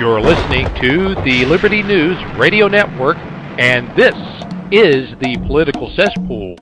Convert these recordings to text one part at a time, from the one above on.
You're listening to the Liberty News Radio Network, and this is the Political Cesspool.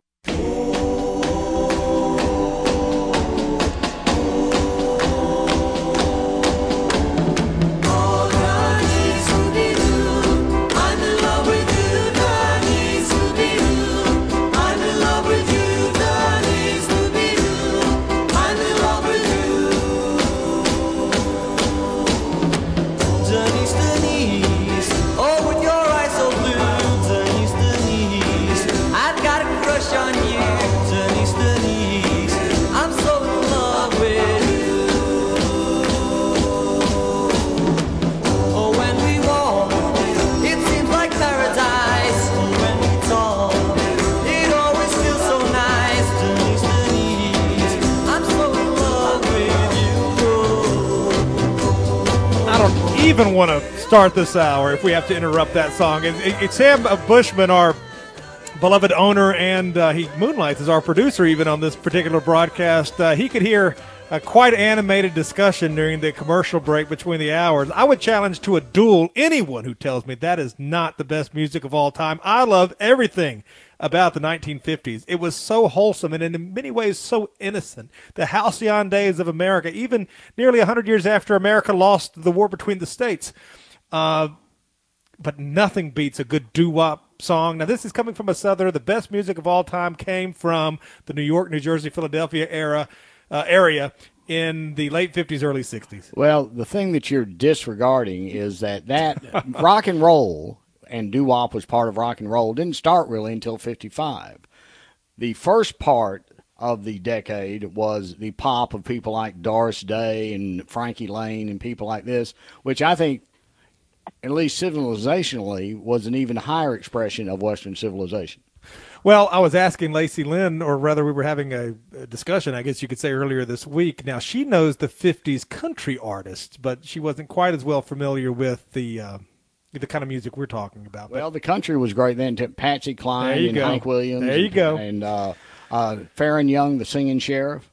Even want to start this hour if we have to interrupt that song. And Sam Bushman, our beloved owner, and he moonlights as our producer even on this particular broadcast. He could hear a quite animated discussion during the commercial break between the hours. I would challenge to a duel anyone who tells me that is not the best music of all time. I love everything about the 1950s. It was so wholesome and in many ways so innocent. The halcyon days of America, even nearly 100 years after America lost the war between the states. But nothing beats a good doo-wop song. Now, this is coming from a Southerner. The best music of all time came from the New York, New Jersey, Philadelphia area in the late 50s, early 60s. Well, the thing that you're disregarding is that rock and roll and doo-wop was part of rock and roll, didn't start really until 55. The first part of the decade was the pop of people like Doris Day and Frankie Lane and people like this, which I think, at least civilizationally, was an even higher expression of Western civilization. Well, I was asking Lacey Lynn, or rather we were having a discussion, I guess you could say, earlier this week. Now, she knows the 50s country artists, but she wasn't quite as well familiar with the kind of music we're talking about. Well, the country was great then. Patsy Cline and Hank Williams. There you go. And Farron Young, the singing sheriff.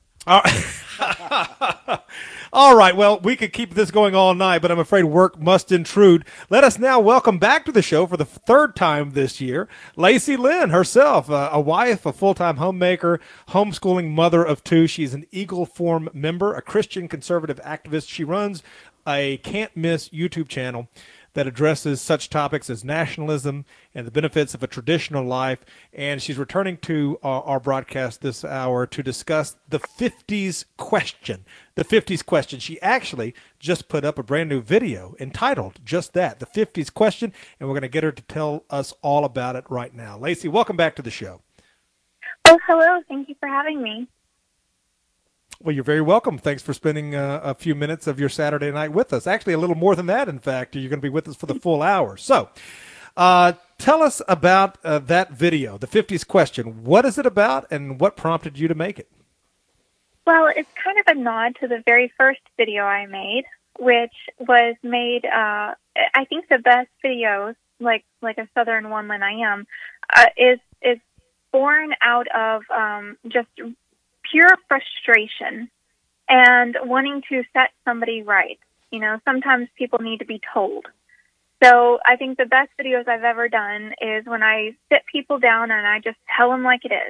All right, well, we could keep this going all night, but I'm afraid work must intrude. Let us now welcome back to the show for the third time this year, Lacey Lynn herself, a wife, a full-time homemaker, homeschooling mother of two. She's an Eagle Forum member, a Christian conservative activist. She runs a can't-miss YouTube channel that addresses such topics as nationalism and the benefits of a traditional life. And she's returning to our broadcast this hour to discuss the 50s question. The 50s question. She actually just put up a brand new video entitled just that, the 50s question, and we're going to get her to tell us all about it right now. Lacey, welcome back to the show. Oh, hello. Thank you for having me. Well, you're very welcome. Thanks for spending a few minutes of your Saturday night with us. Actually, a little more than that, in fact. You're going to be with us for the full hour. So tell us about that video, the 50s question. What is it about, and what prompted you to make it? Well, it's kind of a nod to the very first video I made, which was made, I think the best videos, like a Southern woman I am, is born out of just pure frustration and wanting to set somebody right. You know, sometimes people need to be told. So I think the best videos I've ever done is when I sit people down and I just tell them like it is.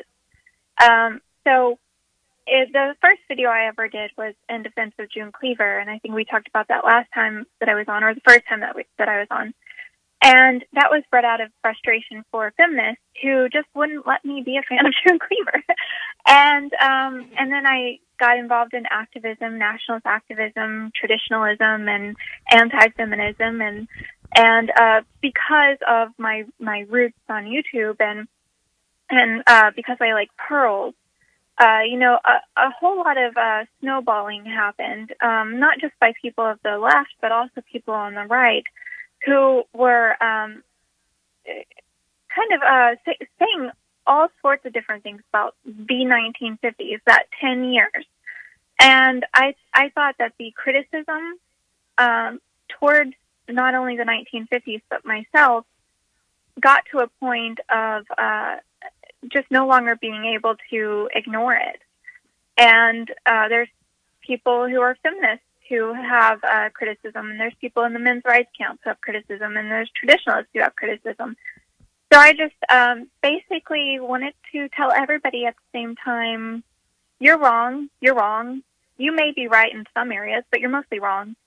The first video I ever did was in defense of June Cleaver, and I think we talked about that last time that I was on, or the first time that I was on. And that was bred out of frustration for feminists who just wouldn't let me be a fan of June Cleaver. And then I got involved in activism, nationalist activism, traditionalism, and anti-feminism. And because of my roots on YouTube and because I like pearls, a whole lot of snowballing happened, not just by people of the left, but also people on the right, who were saying all sorts of different things about the 1950s, that 10 years. And I thought that the criticism towards not only the 1950s, but myself, got to a point of just no longer being able to ignore it. And there's people who are feminists who have criticism, and there's people in the men's rights camp who have criticism, and there's traditionalists who have criticism. So I just basically wanted to tell everybody at the same time, you're wrong, you're wrong. You may be right in some areas, but you're mostly wrong.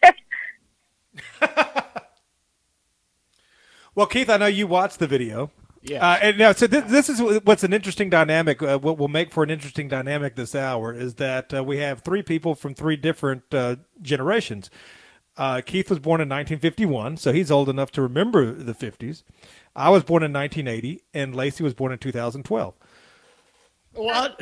Well, Keith, I know you watched the video. Yeah. And now, so this is what's an interesting dynamic. What will make for an interesting dynamic this hour is that we have three people from three different generations. Keith was born in 1951, so he's old enough to remember the 50s. I was born in 1980, and Lacey was born in 2012. What?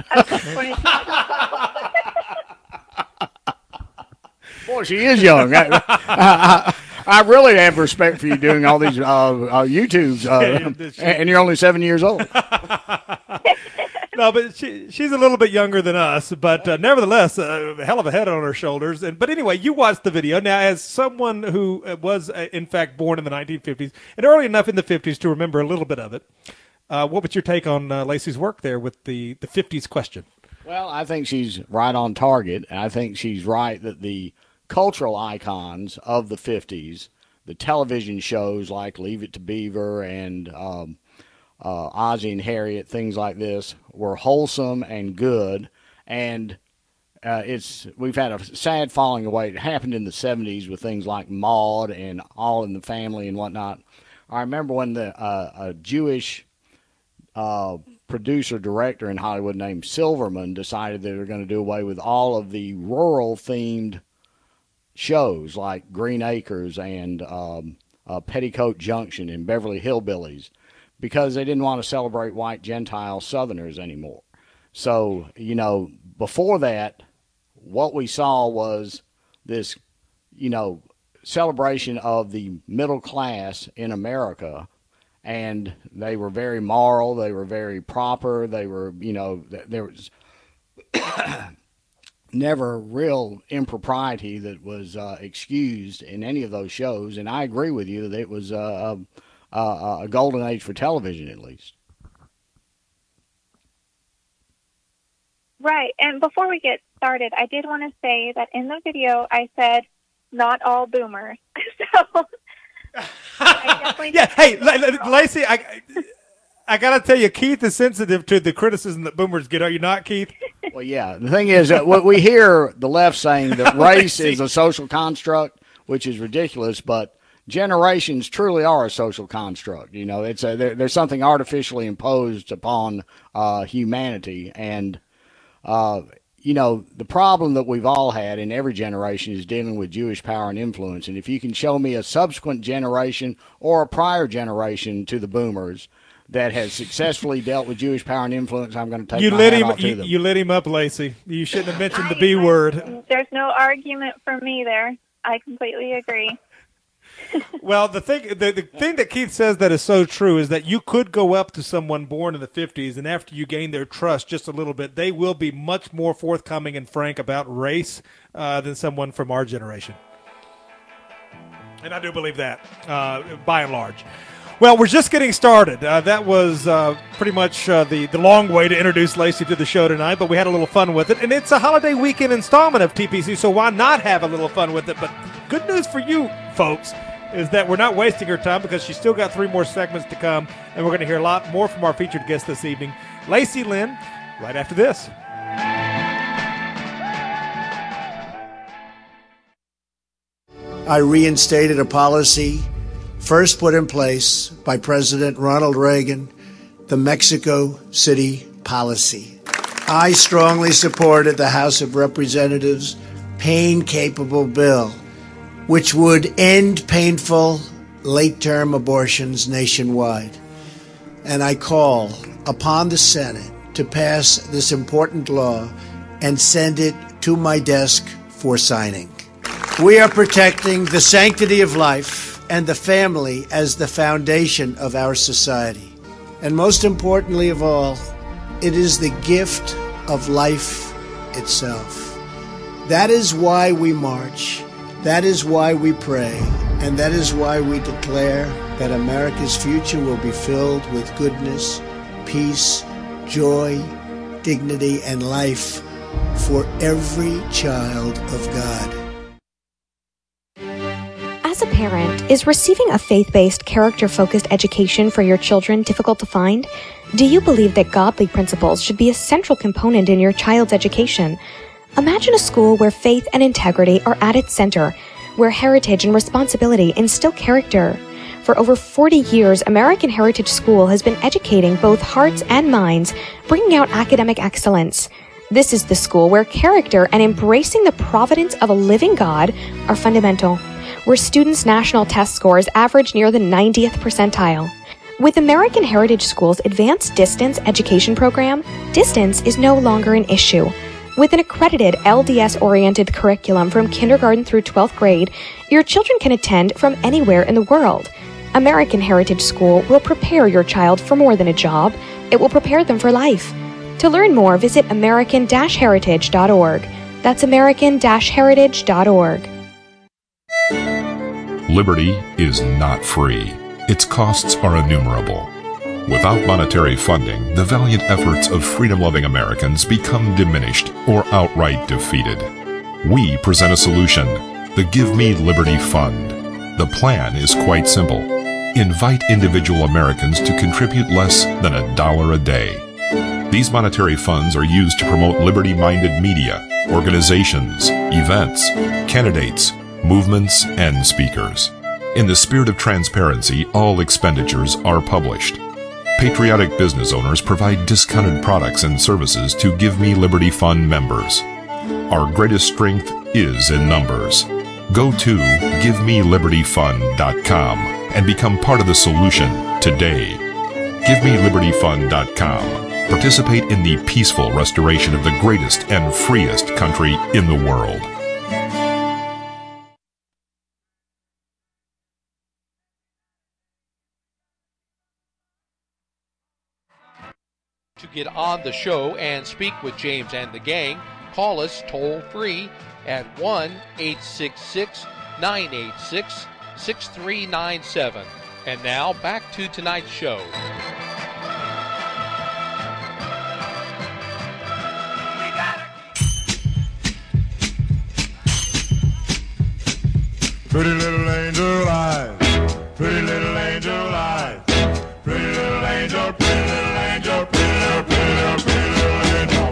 Boy, she is young. I really have respect for you doing all these YouTubes, and you're only 7 years old. No, but she's a little bit younger than us, but nevertheless, a hell of a head on her shoulders. But anyway, you watched the video. Now, as someone who was, in fact, born in the 1950s, and early enough in the 50s to remember a little bit of it, what was your take on Lacey's work there with the 50s question? Well, I think she's right on target. I think she's right that the cultural icons of the 50s, the television shows like Leave It to Beaver and Ozzie and Harriet, things like this, were wholesome and good. And we've had a sad falling away. It happened in the 70s with things like Maude and All in the Family and whatnot. I remember when a Jewish producer-director in Hollywood named Silverman decided they were going to do away with all of the rural-themed shows like Green Acres and Petticoat Junction and Beverly Hillbillies because they didn't want to celebrate white Gentile Southerners anymore. So, before that, what we saw was this, celebration of the middle class in America, and they were very moral, they were very proper, they were, there was never real impropriety that was excused in any of those shows, and I agree with you that it was a golden age for television, at least. Right, and before we get started, I did want to say that in the video I said, not all boomers. So, I definitely yeah, hey, Lacey, I got to tell you, Keith is sensitive to the criticism that boomers get. Are you not, Keith? Well, yeah. The thing is, what we hear the left saying that race is a social construct, which is ridiculous, but generations truly are a social construct. It's there's something artificially imposed upon humanity, and the problem that we've all had in every generation is dealing with Jewish power and influence. And if you can show me a subsequent generation or a prior generation to the boomers that has successfully dealt with Jewish power and influence, I'm going to take my hat off to them. You lit him up, Lacey. You shouldn't have mentioned the B word. There's no argument for me there. I completely agree. Well, the thing that Keith says that is so true is that you could go up to someone born in the 50s, and after you gain their trust just a little bit, they will be much more forthcoming and frank about race than someone from our generation. And I do believe that, by and large. Well, we're just getting started. That was pretty much the long way to introduce Lacey to the show tonight, but we had a little fun with it. And it's a holiday weekend installment of TPC, so why not have a little fun with it? But good news for you folks is that we're not wasting her time because she's still got 3 more segments to come, and we're going to hear a lot more from our featured guest this evening, Lacey Lynn, right after this. I reinstated a policy first put in place by President Ronald Reagan, the Mexico City policy. I strongly supported the House of Representatives' pain-capable bill, which would end painful late-term abortions nationwide. And I call upon the Senate to pass this important law and send it to my desk for signing. We are protecting the sanctity of life and the family as the foundation of our society. And most importantly of all, it is the gift of life itself. That is why we march. That is why we pray, and that is why we declare that America's future will be filled with goodness, peace, joy, dignity, and life for every child of God. parent, is receiving a faith-based, character-focused education for your children difficult to find? Do you believe that godly principles should be a central component in your child's education? Imagine a school where faith and integrity are at its center, where heritage and responsibility instill character. For over 40 years, American Heritage School has been educating both hearts and minds, bringing out academic excellence. This is the school where character and embracing the providence of a living God are fundamental, where students' national test scores average near the 90th percentile. With American Heritage School's advanced distance education program, distance is no longer an issue. With an accredited LDS-oriented curriculum from kindergarten through 12th grade, your children can attend from anywhere in the world. American Heritage School will prepare your child for more than a job. It will prepare them for life. To learn more, visit american-heritage.org. That's american-heritage.org. Liberty is not free. Its costs are innumerable. Without monetary funding, the valiant efforts of freedom-loving Americans become diminished or outright defeated. We present a solution, the Give Me Liberty Fund. The plan is quite simple. Invite individual Americans to contribute less than $1 a day. These monetary funds are used to promote liberty-minded media, organizations, events, candidates, movements, and speakers. In the spirit of transparency, all expenditures are published. Patriotic business owners provide discounted products and services to Give Me Liberty Fund members. Our greatest strength is in numbers. Go to GiveMeLibertyFund.com and become part of the solution today. GiveMeLibertyFund.com. Participate in the peaceful restoration of the greatest and freest country in the world. To get on the show and speak with James and the gang, call us toll-free at 1-866-986-6397. And now, back to tonight's show. Pretty little angel eyes, pretty little angel eyes, pretty little angel, pretty little angel, pretty little, pretty little, pretty little angel.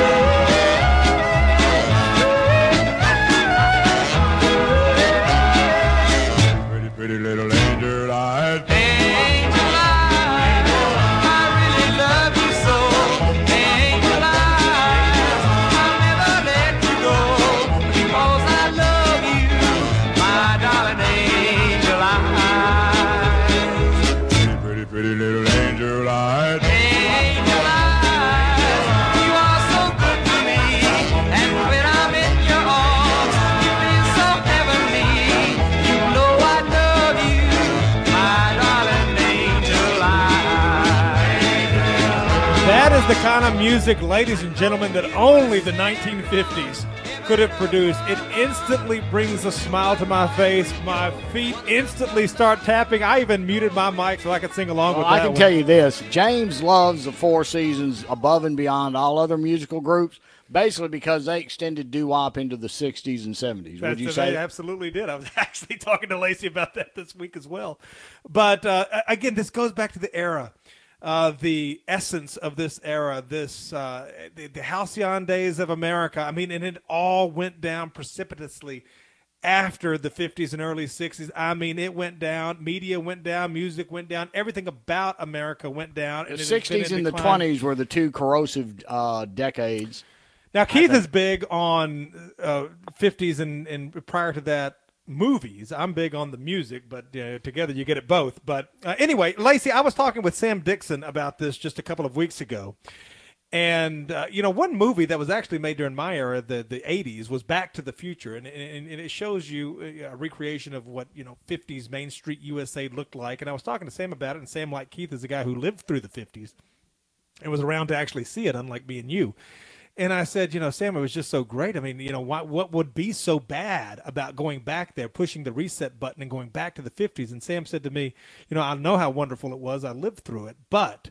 Pretty, pretty little angel eyes. Angel eyes, I really love you so. Angel eyes, I'll never let you go because I love you. Pretty, pretty little angel eyes. Angel eyes, you are so good to me. And when I'm in your arms, you feel so heavenly. You know I love you, my darling angel eyes. That is the kind of music, ladies and gentlemen, that only the 1950s could have produced. It instantly brings a smile to my face. My feet instantly start tapping. I even muted my mic so I could sing along with that. I can tell you this. James loves the Four Seasons above and beyond all other musical groups, basically because they extended doo-wop into the 60s and 70s. Would you say? They absolutely did. I was actually talking to Lacey about that this week as well. But, again, this goes back to the era. The essence of this era, the halcyon days of America. I mean, and it all went down precipitously after the 50s and early 60s. I mean, it went down. Media went down. Music went down. Everything about America went down. The 60s and the 20s were the two corrosive decades. Now, Keith is big on 50s and prior to that, movies. I'm big on the music, but together you get it both. But anyway, Lacey, I was talking with Sam Dixon about this just a couple of weeks ago. And, one movie that was actually made during my era, the 80s, was Back to the Future. And it shows you a recreation of what, 50s Main Street USA looked like. And I was talking to Sam about it, and Sam, like Keith, is a guy who lived through the 50s and was around to actually see it, unlike me and you. And I said, Sam, it was just so great. I mean, what would be so bad about going back there, pushing the reset button and going back to the 50s? And Sam said to me, I know how wonderful it was. I lived through it. But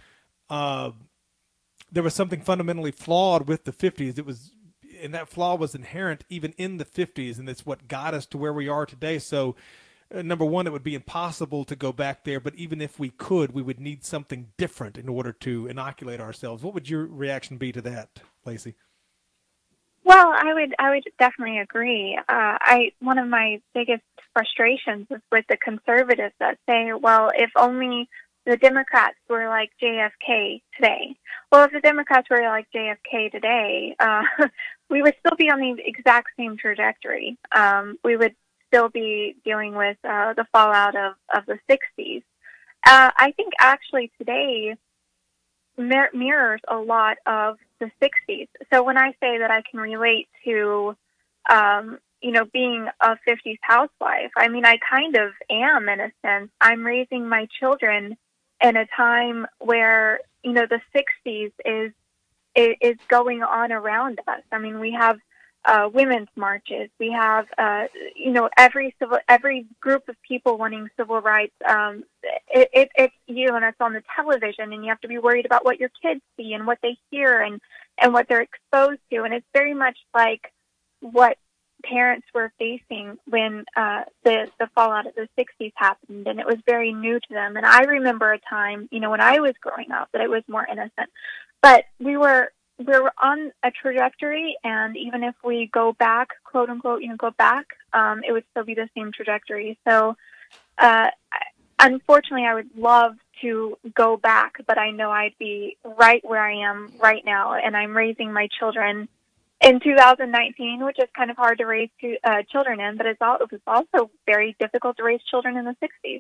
there was something fundamentally flawed with the 50s. And that flaw was inherent even in the 50s. And it's what got us to where we are today. So number one, it would be impossible to go back there, but even if we could, we would need something different in order to inoculate ourselves. What would your reaction be to that, Lacey? Well, I would definitely agree. One of my biggest frustrations is with the conservatives that say, well, if only the Democrats were like JFK today. Well, if the Democrats were like JFK today, we would still be on the exact same trajectory. We would still be dealing with the fallout of the 60s. I think actually today mirrors a lot of the 60s. So when I say that I can relate to, being a 50s housewife, I mean, I kind of am in a sense. I'm raising my children in a time where, the 60s is going on around us. I mean, we have women's marches. We have, every group of people wanting civil rights. It's and it's on the television, and you have to be worried about what your kids see and what they hear and what they're exposed to. And it's very much like what parents were facing when the fallout of the 60s happened, and it was very new to them. And I remember a time, when I was growing up, that it was more innocent. But we were on a trajectory, and even if we go back, quote unquote, go back, it would still be the same trajectory. So, unfortunately, I would love to go back, but I know I'd be right where I am right now, and I'm raising my children in 2019, which is kind of hard to raise children in, but it was also very difficult to raise children in the 60s.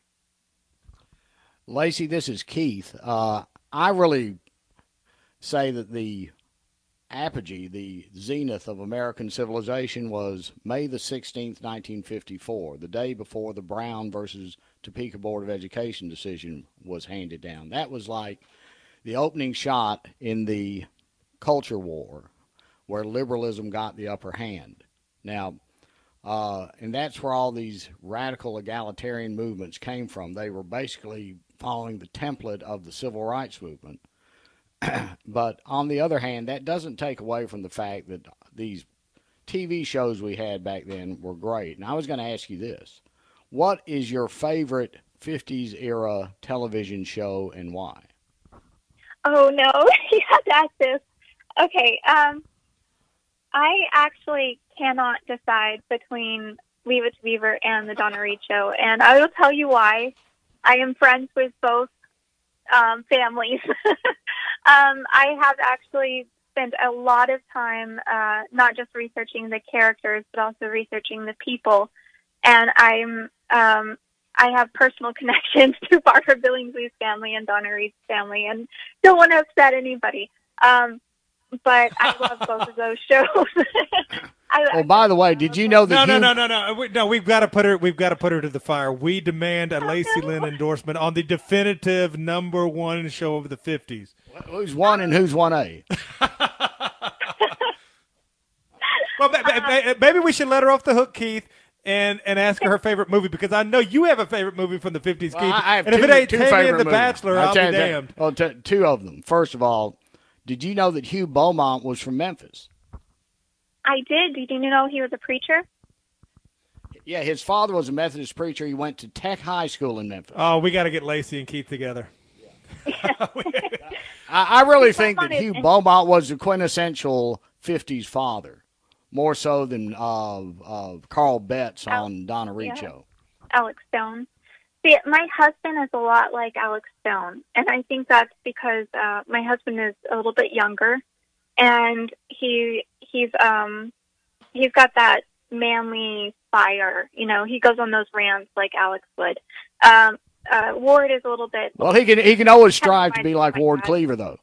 Lacey, this is Keith. I really say that the apogee, the zenith of American civilization was May the 16th, 1954, the day before the Brown versus Topeka Board of Education decision was handed down. That was like the opening shot in the culture war where liberalism got the upper hand. Now, and that's where all these radical egalitarian movements came from. They were basically following the template of the civil rights movement. But on the other hand, that doesn't take away from the fact that these TV shows we had back then were great. And I was going to ask you this. What is your favorite 50s era television show and why? Oh, no. You have to ask this. Okay. I actually cannot decide between Leave It to Beaver and the Donna Reed Show. And I will tell you why. I am friends with both families. I have actually spent a lot of time not just researching the characters, but also researching the people. And I have personal connections to Barbara Billingsley's family and Donna Reed's family, and don't want to upset anybody. But I love both of those shows. By the way, did you know that? No. We've got to put her to the fire. We demand a Lacey Lynn endorsement on the definitive #1 show of the 50s. Who's one and who's 1A? Well, maybe we should let her off the hook, Keith, and ask her favorite movie, because I know you have a favorite movie from the 50s, Keith. I have and if it ain't Tammy and the Bachelor, I'll be damned. Well, two of them. First of all, did you know that Hugh Beaumont was from Memphis? I did. Did you know he was a preacher? Yeah, his father was a Methodist preacher. He went to Tech High School in Memphis. Oh, we got to get Lacey and Keith together. Yeah. I really think that Hugh Beaumont was the quintessential 50s father, more so than Carl Betts on Donna Reed Show. Alex Stone. See, my husband is a lot like Alex Stone, and I think that's because my husband is a little bit younger, and he's got that manly fire. He goes on those rants like Alex would. Ward is a little bit. Well, he can always strive to be like Ward Cleaver, though.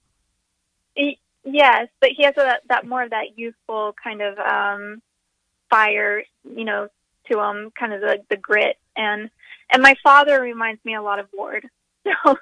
Yes, but he has that more of that youthful kind of fire, to him, kind of the grit, and my father reminds me a lot of Ward. So.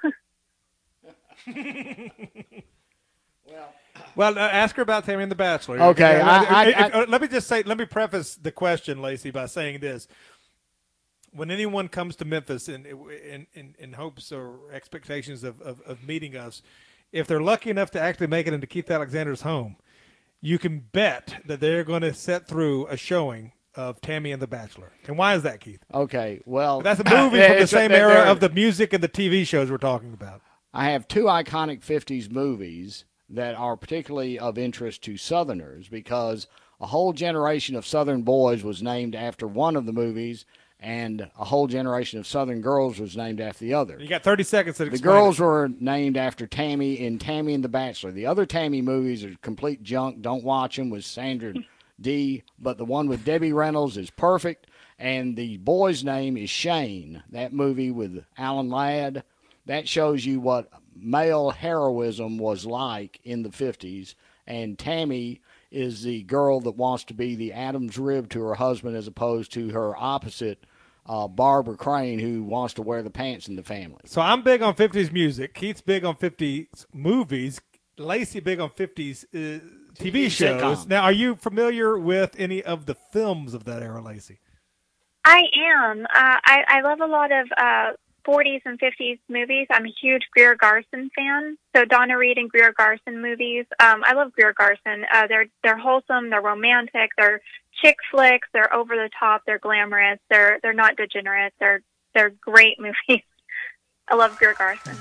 Well, ask her about Tammy and the Bachelor. Okay. Let me preface the question, Lacey, by saying this. When anyone comes to Memphis in hopes or expectations of meeting us, if they're lucky enough to actually make it into Keith Alexander's home, you can bet that they're going to set through a showing of Tammy and the Bachelor. And why is that, Keith? Okay, well, That's a movie from the same era of the music and the TV shows we're talking about. I have two iconic 50s movies that are particularly of interest to Southerners because a whole generation of Southern boys was named after one of the movies, and a whole generation of Southern girls was named after the other. You got 30 seconds to explain. The girls were named after Tammy in Tammy and the Bachelor. The other Tammy movies are complete junk. Don't watch them with Sandra Dee. But the one with Debbie Reynolds is perfect. And the boy's name is Shane. That movie with Alan Ladd. That shows you what male heroism was like in the 50s. And Tammy is the girl that wants to be the Adam's rib to her husband as opposed to her opposite, Barbara Crane, who wants to wear the pants in the family. So I'm big on 50s music. Keith's big on 50s movies. Lacey big on 50s TV shows. Sitcom. Now, are you familiar with any of the films of that era, Lacey? I am. I love a lot of 40s and 50s movies. I'm a huge Greer Garson fan. So Donna Reed and Greer Garson movies. I love Greer Garson. They're wholesome. They're romantic. They're chick flicks. They're over the top. They're glamorous. They're not degenerate. They're great movies. I love Greer Garson.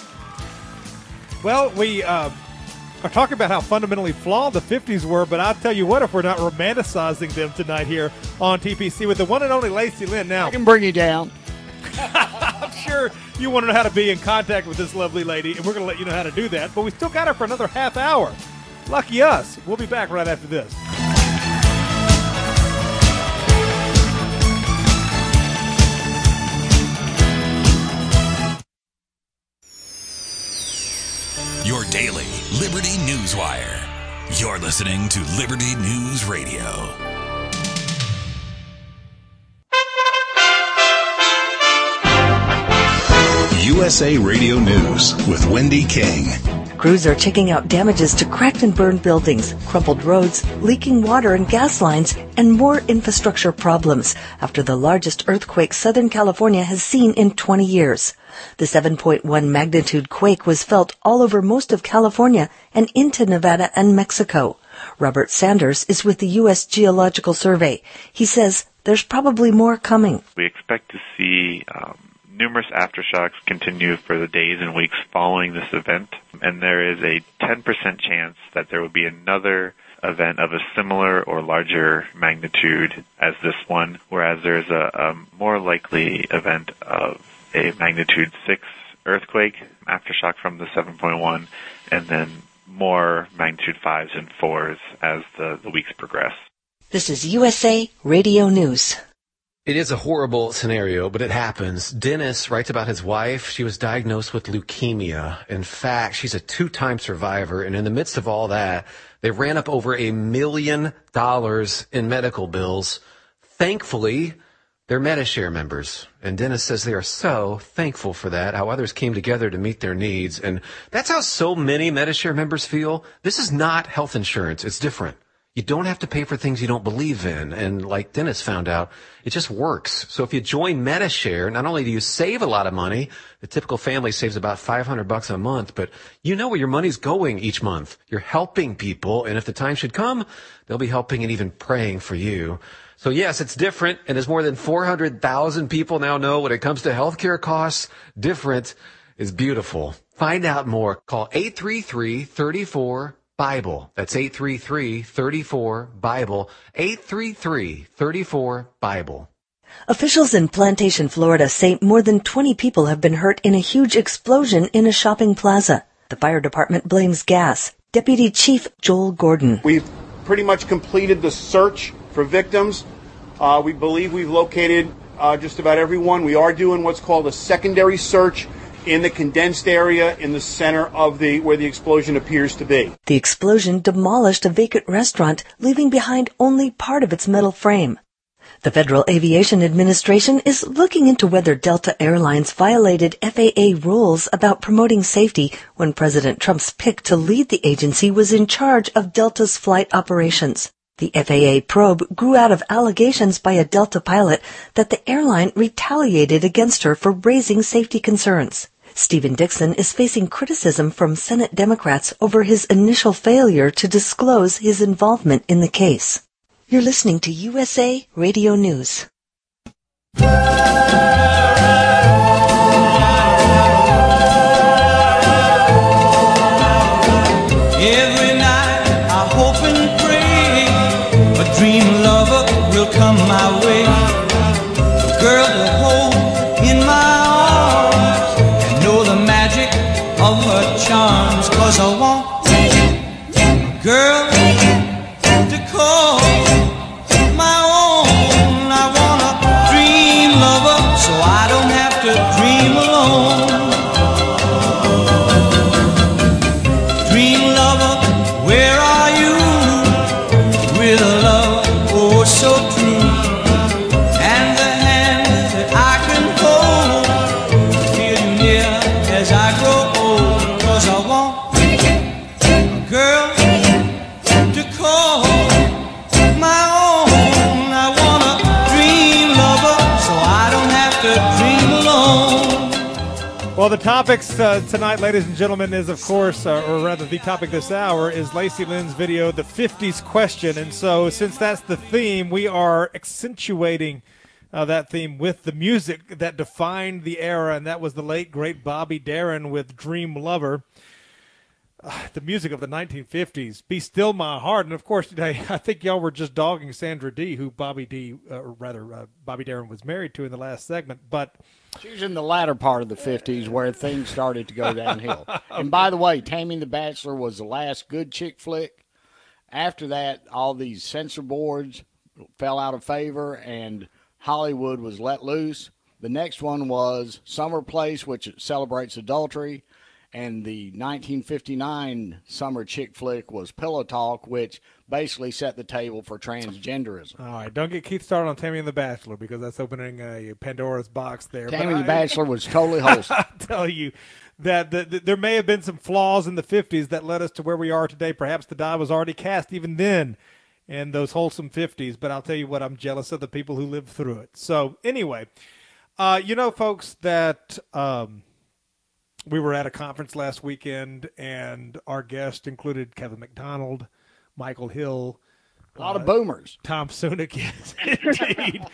Well, we are talking about how fundamentally flawed the 50s were, but I'll tell you what, if we're not romanticizing them tonight here on TPC with the one and only Lacey Lynn. Now, I can bring you down. I'm sure you want to know how to be in contact with this lovely lady, and we're going to let you know how to do that. But we still got her for another half hour. Lucky us. We'll be back right after this. Your daily Liberty News Wire. You're listening to Liberty News Radio. USA Radio News with Wendy King. Crews are checking out damages to cracked and burned buildings, crumpled roads, leaking water and gas lines, and more infrastructure problems after the largest earthquake Southern California has seen in 20 years. The 7.1 magnitude quake was felt all over most of California and into Nevada and Mexico. Robert Sanders is with the U.S. Geological Survey. He says there's probably more coming. We expect to see numerous aftershocks continue for the days and weeks following this event, and there is a 10% chance that there will be another event of a similar or larger magnitude as this one, whereas there's a more likely event of a magnitude 6 earthquake, aftershock from the 7.1, and then more magnitude 5s and 4s as the weeks progress. This is USA Radio News. It is a horrible scenario, but it happens. Dennis writes about his wife. She was diagnosed with leukemia. In fact, she's a 2-time survivor, and in the midst of all that, they ran up over $1 million in medical bills. Thankfully, they're Medi-Share members, and Dennis says they are so thankful for that, how others came together to meet their needs, and that's how so many Medi-Share members feel. This is not health insurance. It's different. You don't have to pay for things you don't believe in. And like Dennis found out, it just works. So if you join Medi-Share, not only do you save a lot of money, the typical family saves about $500 a month, but you know where your money's going each month. You're helping people, and if the time should come, they'll be helping and even praying for you. So yes, it's different, and as more than 400,000 people now know when it comes to healthcare costs, different is beautiful. Find out more. Call 833-34-BIBLE. That's 833-34-BIBLE. 833-34-BIBLE. Officials in Plantation, Florida say more than 20 people have been hurt in a huge explosion in a shopping plaza. The fire department blames gas. Deputy Chief Joel Gordon. We've pretty much completed the search for victims. We believe we've located just about everyone. We are doing what's called a secondary search in the condensed area in the center of where the explosion appears to be. The explosion demolished a vacant restaurant, leaving behind only part of its metal frame. The Federal Aviation Administration is looking into whether Delta Airlines violated FAA rules about promoting safety when President Trump's pick to lead the agency was in charge of Delta's flight operations. The FAA probe grew out of allegations by a Delta pilot that the airline retaliated against her for raising safety concerns. Stephen Dixon is facing criticism from Senate Democrats over his initial failure to disclose his involvement in the case. You're listening to USA Radio News. Every night I hope and pray a dream lover will come my way. A girl to hold in my arms and know the magic of her charms. 'Cause I want a girl to call my own. I want a dream lover so I don't have to dream alone. Dream lover, where are you? With a love oh so true, and the hand that I can hold, feel you near as I grow old. 'Cause I want a girl to call my own. I want a dream lover so I don't have to dream alone. Well, the topics tonight, ladies and gentlemen, is, of course, or rather the topic this hour, is Lacey Lynn's video, The 50s Question. And so since that's the theme, we are accentuating that theme with the music that defined the era, and that was the late, great Bobby Darin with Dream Lover. The music of the 1950s, Be Still My Heart. And, of course, today, I think y'all were just dogging Sandra Dee, who Bobby Darin was married to in the last segment. But she was in the latter part of the 50s where things started to go downhill. And by the way, Tammy the Bachelor was the last good chick flick. After that, all these censor boards fell out of favor and Hollywood was let loose. The next one was Summer Place, which celebrates adultery. And the 1959 summer chick flick was Pillow Talk, which basically set the table for transgenderism. All right, don't get Keith started on Tammy and the Bachelor because that's opening a Pandora's box there. Tammy and the Bachelor was totally wholesome. I tell you that there may have been some flaws in the 50s that led us to where we are today. Perhaps the die was already cast even then in those wholesome 50s. But I'll tell you what, I'm jealous of the people who lived through it. So anyway, folks, that we were at a conference last weekend, and our guest included Kevin McDonald, Michael Hill. A lot of boomers. Tom Sunick, yes, indeed.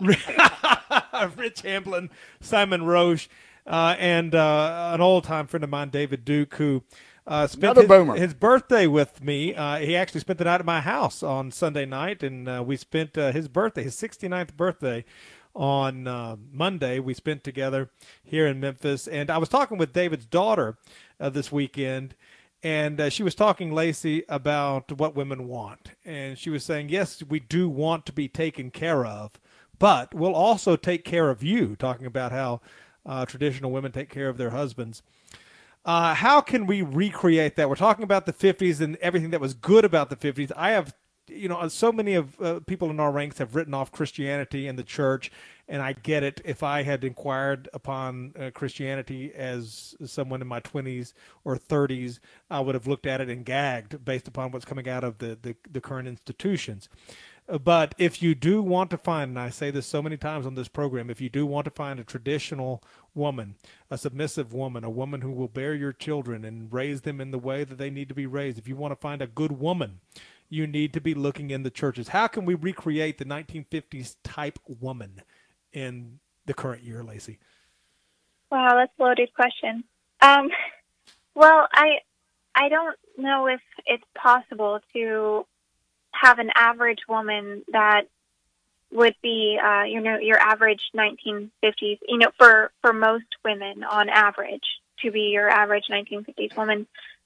Rich Hamblin, Simon Roche, and an old-time friend of mine, David Duke, who spent his birthday with me. He actually spent the night at my house on Sunday night, and we spent his 69th birthday, on Monday. We spent together here in Memphis. And I was talking with David's daughter this weekend, and she was talking, Lacey, about what women want. And she was saying, yes, we do want to be taken care of, but we'll also take care of you, talking about how traditional women take care of their husbands. How can we recreate that? We're talking about the 50s and everything that was good about the 50s. I have so many of people in our ranks have written off Christianity and the church, and I get it. If I had inquired upon Christianity as someone in my 20s or 30s, I would have looked at it and gagged based upon what's coming out of the current institutions. But if you do want to find, and I say this so many times on this program, if you do want to find a traditional woman, a submissive woman, a woman who will bear your children and raise them in the way that they need to be raised, if you want to find a good woman, you need to be looking in the churches. How can we recreate the 1950s type woman in the current year, Lacey? Wow, that's a loaded question. Well, I don't know if it's possible to have an average woman that would be, your average 1950s, for most women on average, to be your average 1950s woman.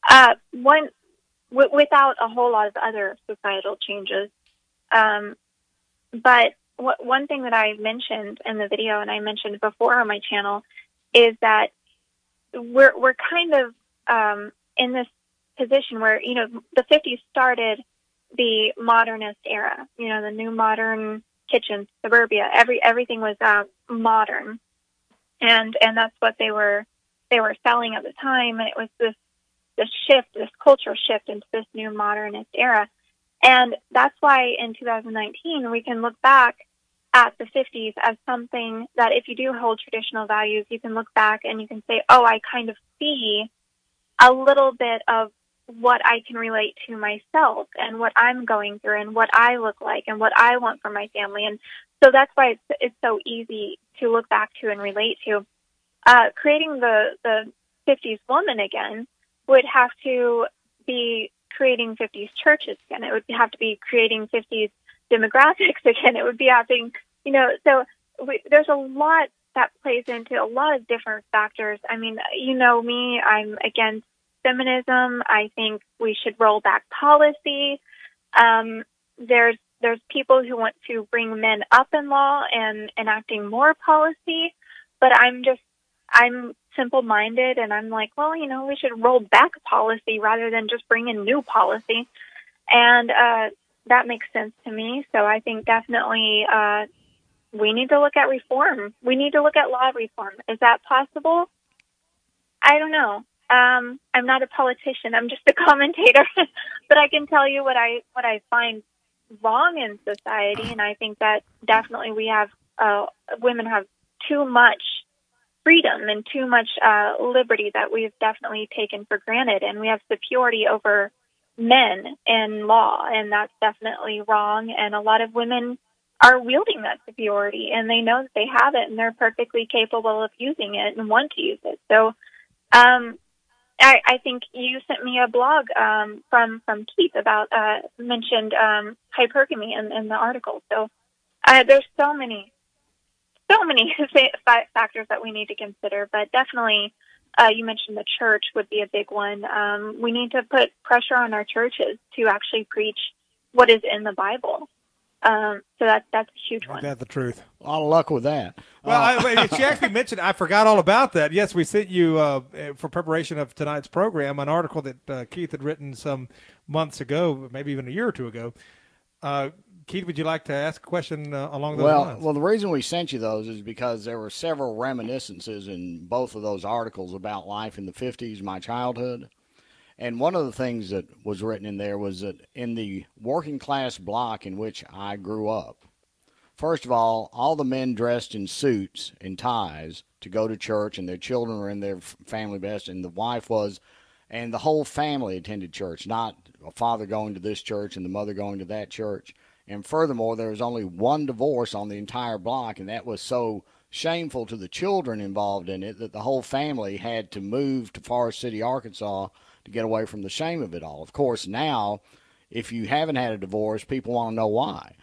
Without a whole lot of other societal changes. But one thing that I mentioned in the video, and I mentioned before on my channel, is that we're kind of in this position where, the 50s started the modernist era, the new modern kitchen, suburbia, everything was modern. And that's what they were selling at the time, and it was this cultural shift into this new modernist era. And that's why in 2019, we can look back at the 50s as something that if you do hold traditional values, you can look back and you can say, oh, I kind of see a little bit of what I can relate to myself and what I'm going through and what I look like and what I want for my family. And so that's why it's so easy to look back to and relate to. Creating the 50s woman again would have to be creating 50s churches again. It would have to be creating 50s demographics again. It would be having, so there's a lot that plays into a lot of different factors. I mean, you know me, I'm against feminism. I think we should roll back policy. There's people who want to bring men up in law and enacting more policy, but I'm simple-minded, and I'm like, well, we should roll back policy rather than just bring in new policy. And that makes sense to me. So I think definitely we need to look at reform. We need to look at law reform. Is that possible? I don't know. I'm not a politician. I'm just a commentator. But I can tell you what I find wrong in society, and I think that definitely we have women have too much freedom and too much liberty that we've definitely taken for granted, and we have superiority over men in law, and that's definitely wrong. And a lot of women are wielding that superiority, and they know that they have it, and they're perfectly capable of using it and want to use it. So I think you sent me a blog from Keith about mentioned hypergamy in the article. So there's so many factors that we need to consider, but definitely you mentioned the church would be a big one. We need to put pressure on our churches to actually preach what is in the Bible. So that's a huge one. That's the truth. A lot of luck with that. Well, she actually mentioned, I forgot all about that. Yes, we sent you, for preparation of tonight's program, an article that Keith had written some months ago, maybe even a year or two ago. Keith, would you like to ask a question along those lines? Well, the reason we sent you those is because there were several reminiscences in both of those articles about life in the 50s, my childhood. And one of the things that was written in there was that in the working class block in which I grew up, first of all the men dressed in suits and ties to go to church, and their children were in their family best, and the wife was, and the whole family attended church, not a father going to this church and the mother going to that church. And furthermore, there was only one divorce on the entire block, and that was so shameful to the children involved in it that the whole family had to move to Forest City, Arkansas, to get away from the shame of it all. Of course, now, if you haven't had a divorce, people want to know why.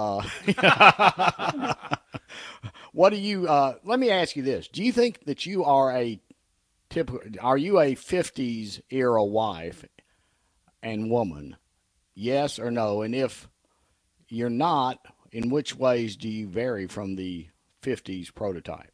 What do you? Let me ask you this: do you think that you are are you a 50s era wife and woman? Yes or no? And if you're not, in which ways do you vary from the 50s prototype?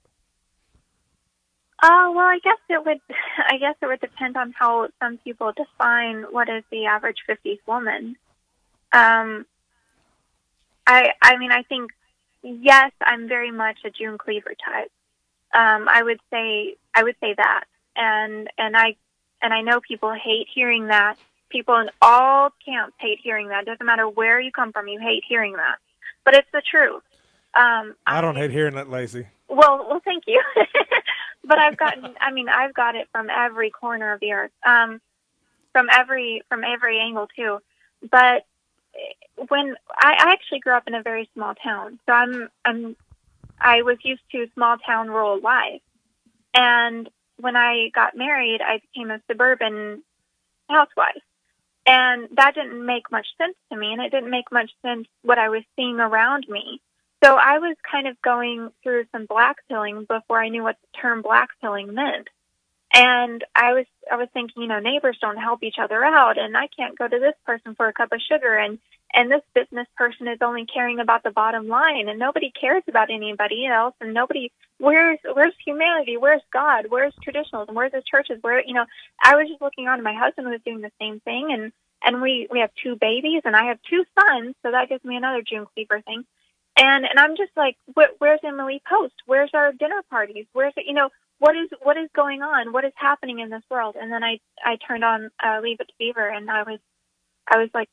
Well, I guess it would depend on how some people define what is the average 50s woman. I mean, I think, yes, I'm very much a June Cleaver type. I would say that. And I know people hate hearing that. People in all camps hate hearing that. It doesn't matter where you come from, you hate hearing that. But it's the truth. I don't hate hearing that, Lacey. Well, thank you. But I've got it from every corner of the earth, from every angle too. But when I actually grew up in a very small town, so I was used to small town rural life. And when I got married, I became a suburban housewife. And that didn't make much sense to me, and it didn't make much sense what I was seeing around me. So I was kind of going through some blackpilling before I knew what the term blackpilling meant. And I was thinking, neighbors don't help each other out, and I can't go to this person for a cup of sugar, and this business person is only caring about the bottom line, and nobody cares about anybody else, and where's humanity? Where's God? Where's traditionalism? Where's the churches? I was just looking around, and my husband was doing the same thing, and we have 2 babies, and I have 2 sons, so that gives me another June Cleaver thing. And I'm just like, where's Emily Post? Where's our dinner parties? Where's it, what is going on? What is happening in this world? And then I turned on Leave It to Beaver, and I was like,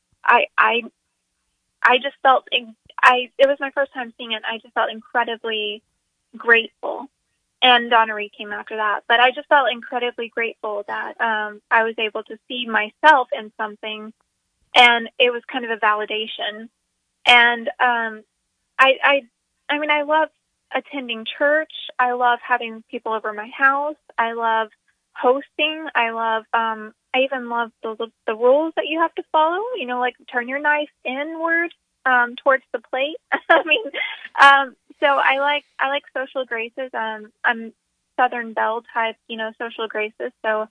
I just felt, it was my first time seeing it. I just felt incredibly grateful and Donna Reed came after that. But I just felt incredibly grateful that I was able to see myself in something, and it was kind of a validation. And I mean, I love attending church. I love having people over my house. I love hosting. I even love the rules that you have to follow. You know, like turn your knife inward towards the plate. I mean, so I like social graces. I'm Southern Belle type, you know, social graces. So,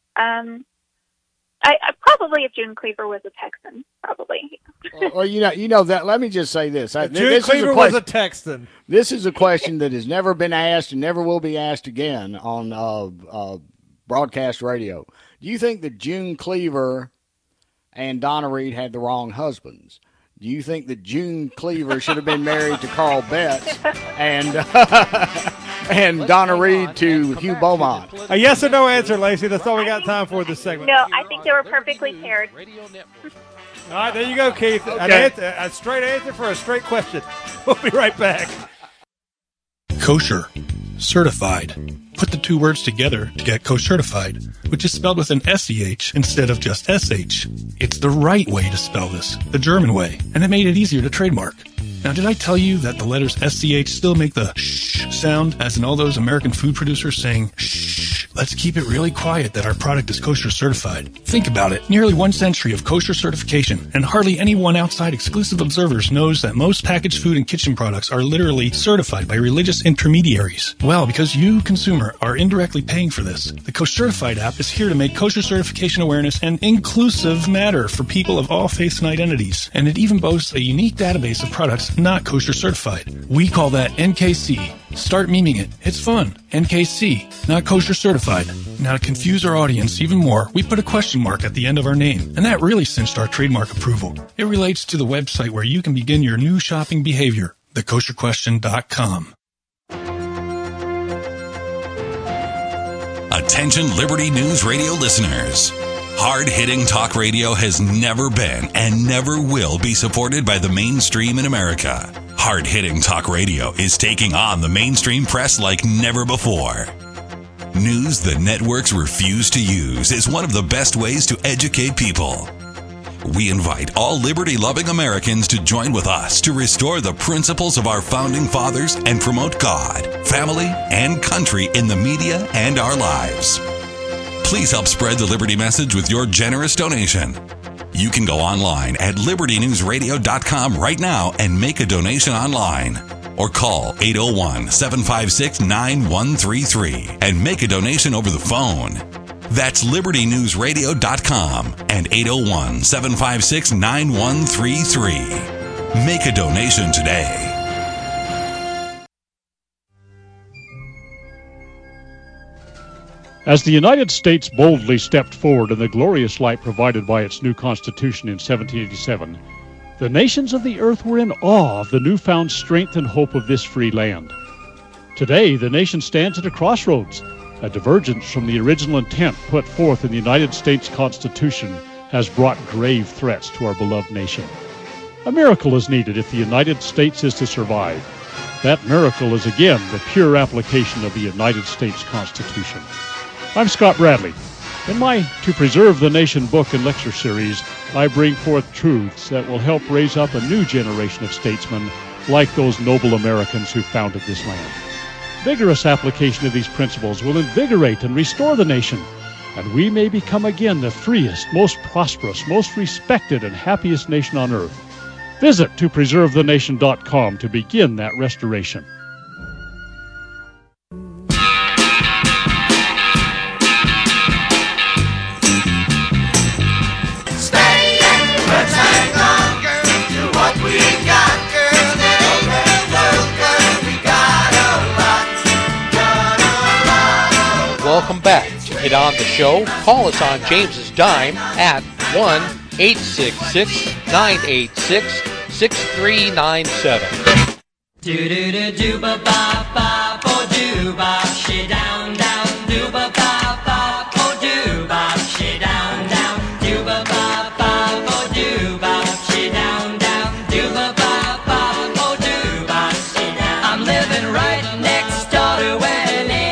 I probably if June Cleaver was a Texan, probably. Well, you know that. Let me just say this: June Cleaver was a Texan. This is a question that has never been asked and never will be asked again on broadcast radio. Do you think that June Cleaver and Donna Reed had the wrong husbands? Do you think that June Cleaver should have been married to Carl Betts and Donna Reed to Hugh Beaumont? A yes or no answer, Lacey. That's all we got time for this segment. No, I think they were perfectly paired. All right, there you go, Keith. Okay. A straight answer for a straight question. We'll be right back. Kosher. Certified. Put the two words together to get kosher-certified, which is spelled with an S-E-H instead of just S-H. It's the right way to spell this, the German way, and it made it easier to trademark. Now, did I tell you that the letters S-C-H still make the shh sound, as in all those American food producers saying, shh, let's keep it really quiet that our product is kosher certified. Think about it. Nearly 1 century of kosher certification, and hardly anyone outside exclusive observers knows that most packaged food and kitchen products are literally certified by religious intermediaries. Well, because you, consumer, are indirectly paying for this, the Kosher-Certified app is here to make kosher certification awareness an inclusive matter for people of all faiths and identities. And it even boasts a unique database of products not kosher certified. We call that NKC. Start memeing it. It's fun. NKC, not kosher certified. Now, to confuse our audience even more, we put a question mark at the end of our name, and that really cinched our trademark approval. It relates to the website where you can begin your new shopping behavior, thekosherquestion.com. Attention Liberty News Radio listeners. Hard-hitting talk radio has never been and never will be supported by the mainstream in America. Hard-hitting talk radio is taking on the mainstream press like never before. News the networks refuse to use is one of the best ways to educate people. We invite all liberty-loving Americans to join with us to restore the principles of our founding fathers and promote God, family, and country in the media and our lives. Please help spread the Liberty message with your generous donation. You can go online at libertynewsradio.com right now and make a donation online. Or call 801-756-9133 and make a donation over the phone. That's libertynewsradio.com and 801-756-9133. Make a donation today. As the United States boldly stepped forward in the glorious light provided by its new Constitution in 1787, the nations of the earth were in awe of the newfound strength and hope of this free land. Today, the nation stands at a crossroads. A divergence from the original intent put forth in the United States Constitution has brought grave threats to our beloved nation. A miracle is needed if the United States is to survive. That miracle is again the pure application of the United States Constitution. I'm Scott Bradley. In my To Preserve the Nation book and lecture series, I bring forth truths that will help raise up a new generation of statesmen like those noble Americans who founded this land. Vigorous application of these principles will invigorate and restore the nation, and we may become again the freest, most prosperous, most respected, and happiest nation on earth. Visit topreservethenation.com to begin that restoration. Welcome back. To get on the show, call us on James's Dime at 1-866-986-6397. Do-do-do-do-ba-ba-ba-bo-do-ba, she down, down, do-ba-ba-ba-bo-do-ba, she down, down, do-ba-ba-ba-bo-do-ba, she down, down, do-ba-ba-ba-bo-do-ba, she down. I'm living right next door to where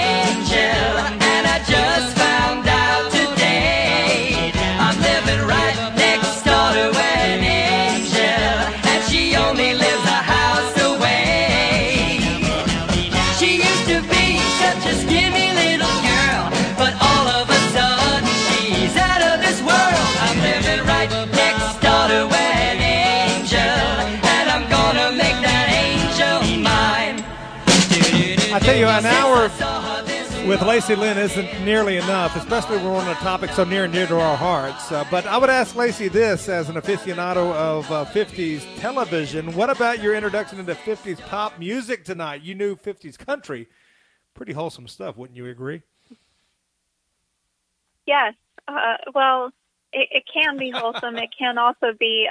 I tell you, an hour with Lacey Lynn isn't nearly enough, especially when we're on a topic so near and dear to our hearts. But I would ask Lacey this, as an aficionado of 50s television, what about your introduction into 50s pop music tonight? You knew 50s country. Pretty wholesome stuff, wouldn't you agree? Yes. Well, it can be wholesome. It can also be,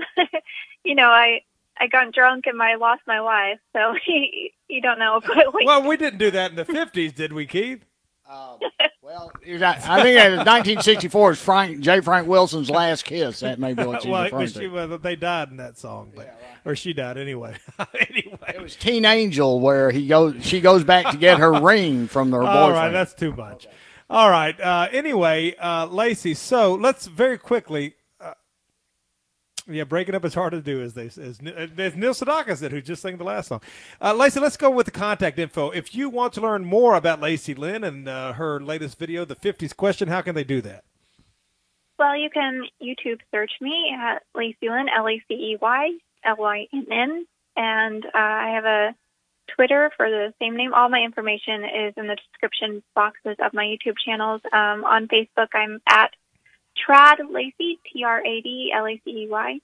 I got drunk and I lost my wife, so you don't know. But well, we didn't do that in the 50s, did we, Keith? Well, I think it was 1964 is J. Frank Wilson's Last Kiss. That may be what she's referring to. They died in that song, or she died anyway. It was Teen Angel where she goes back to get her ring from her boyfriend. All right, that's too much. Okay. All right. Anyway, Lacey, so let's very quickly. Breaking up is hard to do, as Neil Sedaka said, who just sang the last song. Lacey, let's go with the contact info. If you want to learn more about Lacey Lynn and her latest video, The 50s Question, how can they do that? Well, you can YouTube search me at Lacey Lynn, LaceyyLynn, and I have a Twitter for the same name. All my information is in the description boxes of my YouTube channels. On Facebook, I'm at Trad Lacey, TradLacey.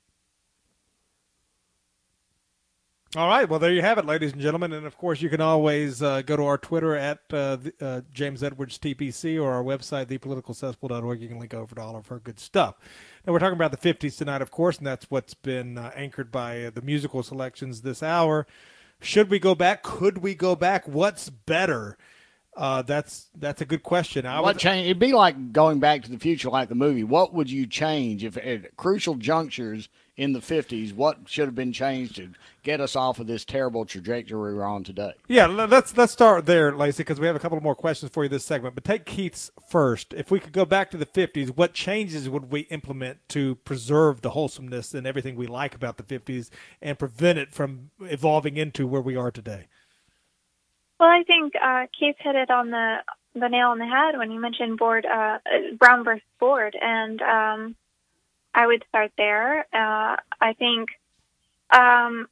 All right. Well, there you have it, ladies and gentlemen. And, of course, you can always go to our Twitter at James Edwards TPC or our website, thepoliticalcesspool.org. You can link over to all of her good stuff. Now, we're talking about the 50s tonight, of course, and that's what's been anchored by the musical selections this hour. Should we go back? Could we go back? What's better? That's a good question. What change? It'd be like going back to the future, like the movie. What would you change if at crucial junctures in the 50s? What should have been changed to get us off of this terrible trajectory we're on today? Yeah, let's start there, Lacey, because we have a couple more questions for you this segment. But take Keith's first. If we could go back to the 50s, what changes would we implement to preserve the wholesomeness and everything we like about the 50s and prevent it from evolving into where we are today? Well, I think Keith hit it on the nail on the head when he mentioned Brown versus Board, and I would start there. I think, I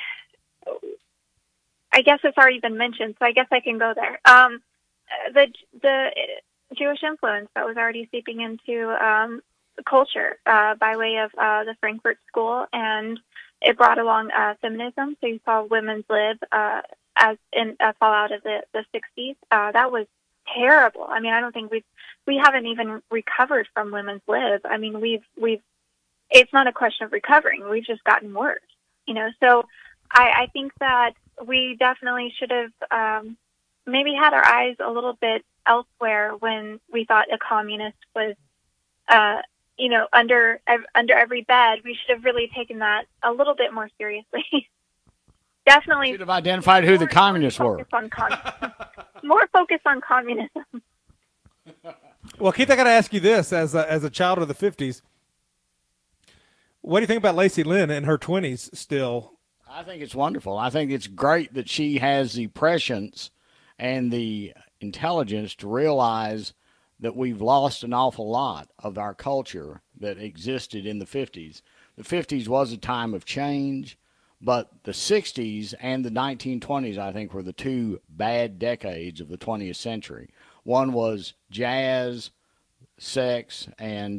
guess it's already been mentioned, so I guess I can go there. The Jewish influence that was already seeping into culture by way of the Frankfurt School, and it brought along feminism. So you saw women's lib as in a fallout of the 60s. That was terrible. I mean, I don't think we haven't even recovered from women's lib. I mean, we've it's not a question of recovering. We've just gotten worse, So I think that we definitely should have maybe had our eyes a little bit elsewhere when we thought a communist was, under every bed. We should have really taken that a little bit more seriously. Definitely should have identified who the communists were. More focus on communism. Well, Keith, I got to ask you this: as a child of the 50s, what do you think about Lacey Lynn in her 20s still? I think it's wonderful. I think it's great that she has the prescience and the intelligence to realize that we've lost an awful lot of our culture that existed in the 50s. The 50s was a time of change. But the 60s and the 1920s, I think, were the two bad decades of the 20th century. One was jazz, sex, and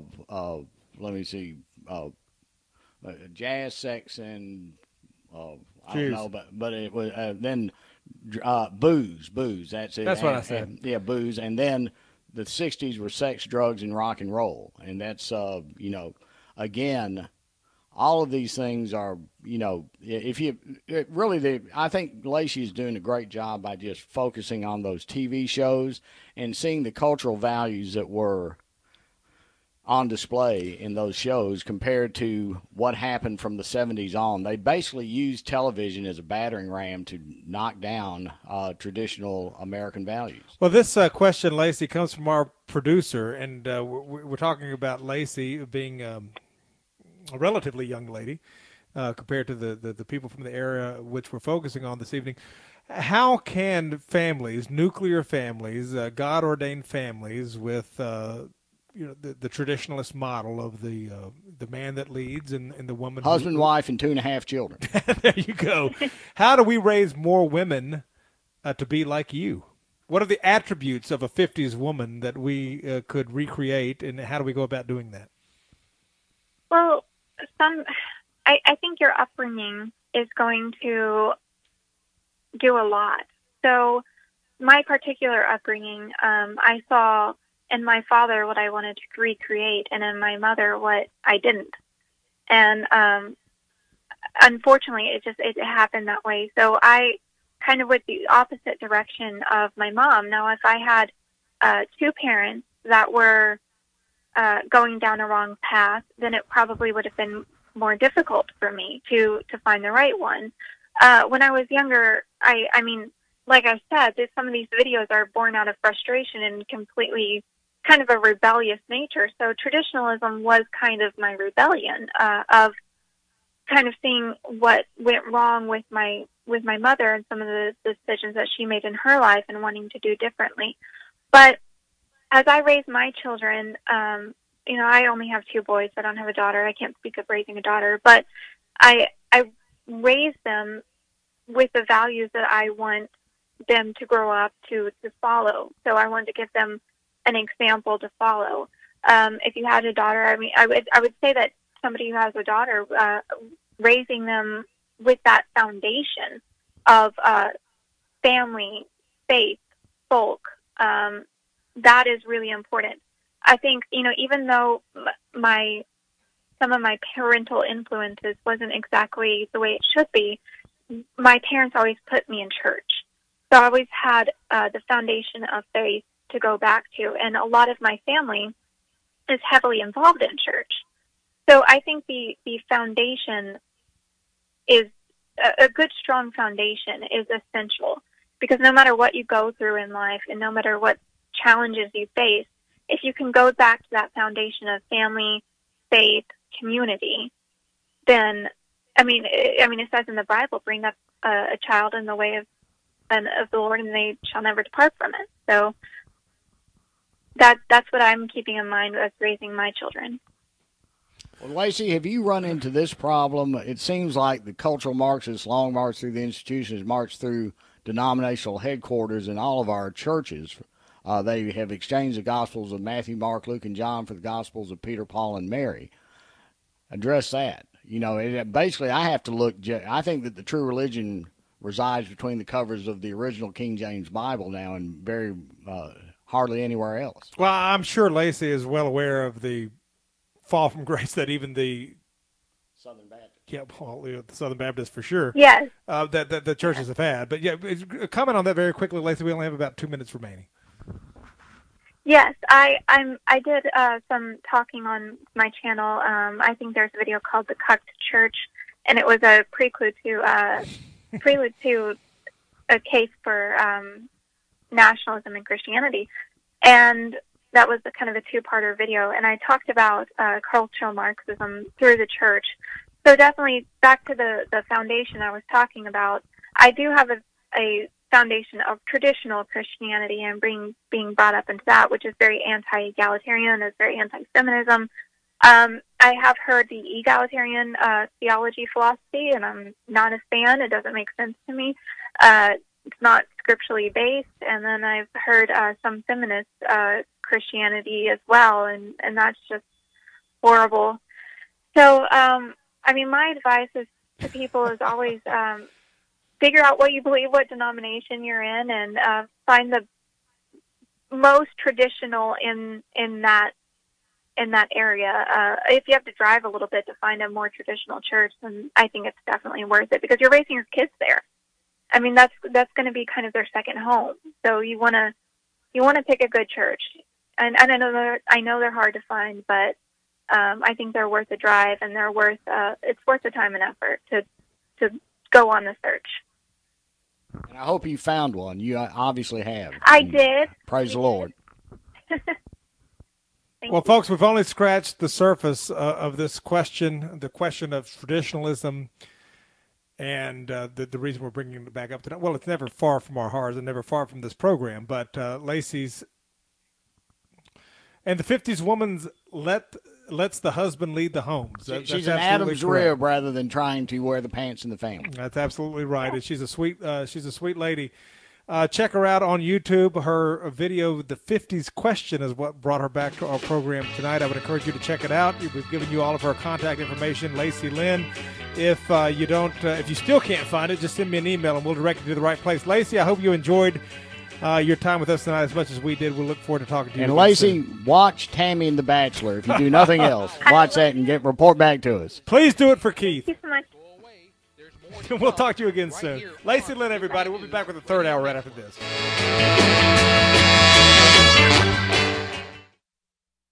jazz, sex, and I don't know, but it was then booze. That's it. That's what I said. Yeah, booze, and then the 60s were sex, drugs, and rock and roll, and that's again. All of these things are, I think Lacey is doing a great job by just focusing on those TV shows and seeing the cultural values that were on display in those shows compared to what happened from the 70s on. They basically used television as a battering ram to knock down traditional American values. Well, this question, Lacey, comes from our producer, and we're talking about Lacey being a relatively young lady compared to the people from the area which we're focusing on this evening. How can families, nuclear families, God-ordained families with the traditionalist model of the man that leads and the woman, husband, wife, and 2.5 children. There you go. How do we raise more women to be like you? What are the attributes of a 50s woman that we could recreate, and how do we go about doing that? Well, I think your upbringing is going to do a lot. So my particular upbringing, I saw in my father what I wanted to recreate, and in my mother what I didn't. And unfortunately, it happened that way. So I kind of went the opposite direction of my mom. Now, if I had two parents that were going down a wrong path, then it probably would have been more difficult for me to find the right one. When I was younger, I mean, like I said, some of these videos are born out of frustration and completely kind of a rebellious nature. So traditionalism was kind of my rebellion of kind of seeing what went wrong with my mother and some of the decisions that she made in her life and wanting to do differently. But as I raise my children, you know, I only have two boys. I don't have a daughter. I can't speak of raising a daughter, but I raise them with the values that I want them to grow up to follow. So I want to give them an example to follow. If you had a daughter, I mean, I would say that somebody who has a daughter, raising them with that foundation of family, faith, folk, that is really important. I think, you know, even though some of my parental influences wasn't exactly the way it should be, my parents always put me in church. So I always had the foundation of faith to go back to, and a lot of my family is heavily involved in church. So I think the foundation is a good, strong foundation is essential, because no matter what you go through in life and no matter what challenges you face, if you can go back to that foundation of family, faith, community, then, I mean, it says in the Bible, bring up a child in the way of the Lord, and they shall never depart from it. So that's what I'm keeping in mind as raising my children. Well, Lacey, have you run into this problem? It seems like the cultural Marxists long march through the institutions, march through denominational headquarters in all of our churches. They have exchanged the Gospels of Matthew, Mark, Luke, and John for the Gospels of Peter, Paul, and Mary. Address that. You know, basically, I have to look. I think that the true religion resides between the covers of the original King James Bible now, and very hardly anywhere else. Well, I'm sure Lacey is well aware of the fall from grace that even the Southern Baptist. Yeah, well, the Southern Baptist for sure. Yes. That the churches have had. But yeah, comment on that very quickly, Lacey. We only have about 2 minutes remaining. Yes, I did some talking on my channel. I think there's a video called "The Cucked Church," and it was a prelude to a case for nationalism and Christianity, and that was kind of a two-parter video. And I talked about cultural Marxism through the church. So definitely back to the foundation I was talking about. I do have a foundation of traditional Christianity and being brought up into that, which is very anti-egalitarian, is very anti-feminism. I have heard the egalitarian theology philosophy, and I'm not a fan. It doesn't make sense to me. It's not scripturally based. And then I've heard some feminist Christianity as well, and that's just horrible. So, I mean, my advice to people is always figure out what you believe, what denomination you're in, and find the most traditional in that area. If you have to drive a little bit to find a more traditional church, then I think it's definitely worth it, because you're raising your kids there. I mean, that's going to be kind of their second home. So you want to pick a good church, and I know they're hard to find, but I think they're worth the drive, and it's worth the time and effort to go on the search. And I hope you found one. You obviously have. I did. Praise the Lord. Well, folks, we've only scratched the surface of this question, the question of traditionalism, and the reason we're bringing it back up tonight. Well, it's never far from our hearts and never far from this program, but Lacey's and the 50s woman's lets the husband lead the home. She's an Adam's rib rather than trying to wear the pants in the family. That's absolutely right. And she's a sweet lady. Check her out on YouTube. Her video, The 50s Question, is what brought her back to our program tonight. I would encourage you to check it out. We've given you all of her contact information, Lacey Lynn. If you still can't find it, just send me an email and we'll direct you to the right place. Lacey, I hope you enjoyed your time with us tonight as much as we did. We'll look forward to talking to you. And Lacey, watch Tammy and the Bachelor. If you do nothing else, watch that and report back to us. Please do it for Keith. Thank you so much. We'll talk to you again soon. Lacey Lynn, everybody. We'll be back with the third hour right after this.